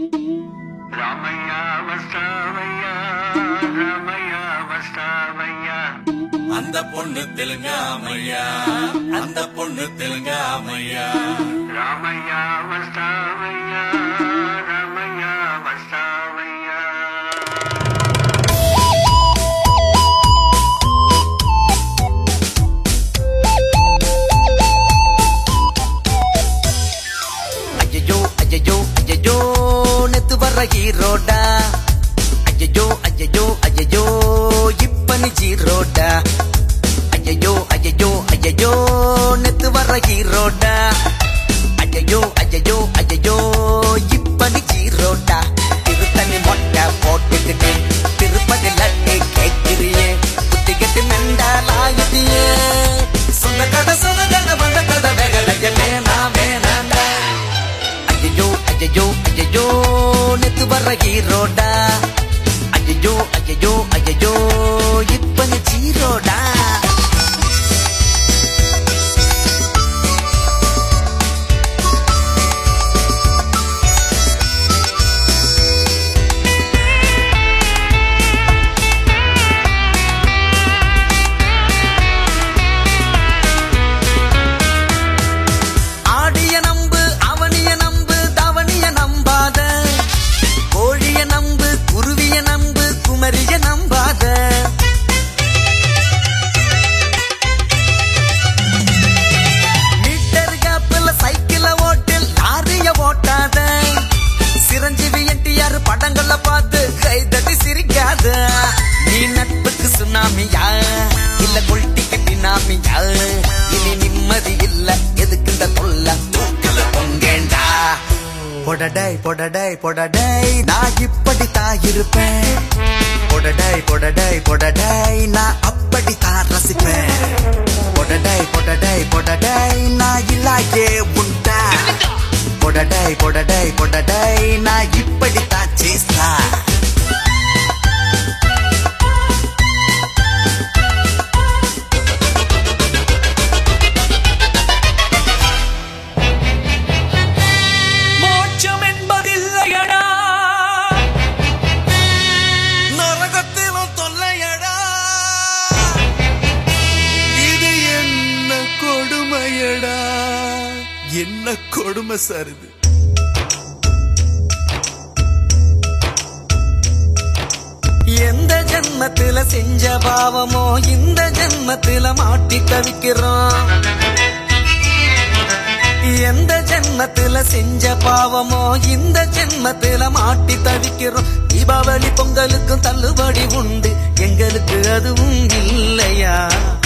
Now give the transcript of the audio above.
ராமையா வஸ்தாவையா ராமையா வஸ்தாவையா அந்த பொண்ணு தெலுங்காமையா அந்த பொண்ணு தெலுங்காமையா ராமையா வஸ்தாவையா ராமையா வஸ்தாவையா ஐயோ ஐயோ ஐயோ நெத்து வர்ற ஹீரோடா ஐயோ ஐயோ ஐயோ இப்ப நீ ஜீரோடா ஐயோ ஐயோ ஐயோ நெத்து வர்ற ஹீரோடா ஐயோ ஐயோ ஐயோ இப்ப நீ ஜீரோடா திருத்தணி மொட்டை போட்டுக்கிட்டு திருப்பதி லட்டு கேட்கிறியே புத்திக்கிட்டு மெண்டாலாயுதியே சொந்த கதை வந்த கதை வேகலைய வேணா வேணாண்டா ஐயோ ஐயோ ஐயோ நெத்து வர்ற ஹீரோடா ஐயோ ஐயோ ஐயோ இப்ப நீ ஜீரோடா படங்களை பார்த்து கைதட்டி சிரிக்காத நீ நட்புக்கு சுனாமியா இல்ல கொள்டிக்கு பினாமியா இனி நிம்மதி இல்ல எதுக்கு இந்த தொல்ல தூக்கல பொங்கேண்டா பொடடை பொடடை பொடடை நான் இப்படி தாயிருப்பேன் பொடடை பொடடை பொடடை நான் அப்படி தான் ரசிப்பேன் பொடடை பொடடை பொடடை நான் இல்லாயே உண்டா பொடடை பொடடை பொடடை நான் இப்படித்தான் சேஸ்தா மோட்சம் என்பதில்லையடா நரகத்திலும் தொல்லையடா இது என்ன கொடுமையடா என்ன கொடுமை சார் இது எந்த ஜென்மத்துல செஞ்ச பாவமோ இந்த ஜென்மத்துல மாட்டி தவிக்கிறோம் எந்த ஜென்மத்துல செஞ்ச பாவமோ இந்த ஜென்மத்துல மாட்டி தவிக்கிறோம் தீபாவளி பொங்கலுக்கும் தள்ளுபடி உண்டு எங்களுக்கு அதுவும் இல்லையா